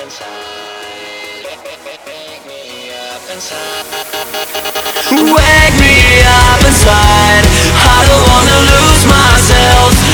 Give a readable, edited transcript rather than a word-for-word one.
Wake me up inside. I don't wanna lose myself.